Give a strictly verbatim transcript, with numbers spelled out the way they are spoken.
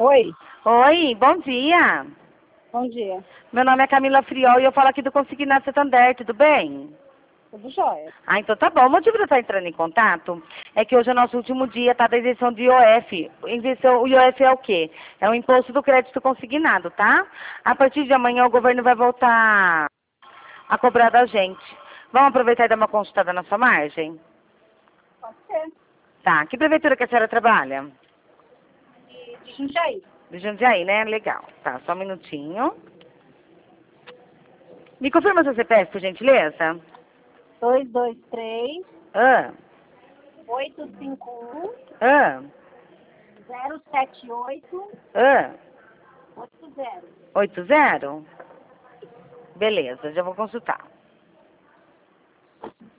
Oi, Oi, bom dia. bom dia. Meu nome é Camila Friol e eu falo aqui do Consignato Santander, tudo bem? Tudo jóia. Ah, então tá bom. O motivo de eu estar entrando em contato é que hoje é o nosso último dia, tá, da isenção de I O F. Isenção, o I O F é o quê? É o Imposto do Crédito Consignado, tá? A partir de amanhã o governo vai voltar a cobrar da gente. Vamos aproveitar e dar uma consultada na sua margem? Pode ser. Tá. Que prefeitura que a senhora trabalha? E de Jundiaí. De Jundiaí, né? Legal. Tá, só um minutinho. Me confirma seu C P F, por gentileza? dois dois três, Ah, oito cinco um, ah, zero sete oito, ah. oito zero. Oito zero? Beleza, já vou consultar.